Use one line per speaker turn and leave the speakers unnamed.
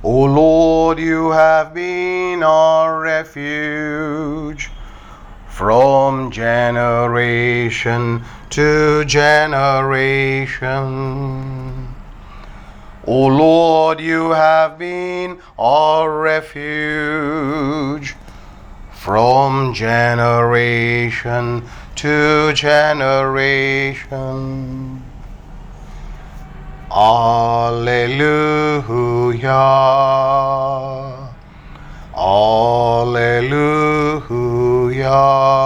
O Lord, you have been our refuge from generation to generation. O Lord, you have been our refuge from generation to generation. Alleluia. Alleluia.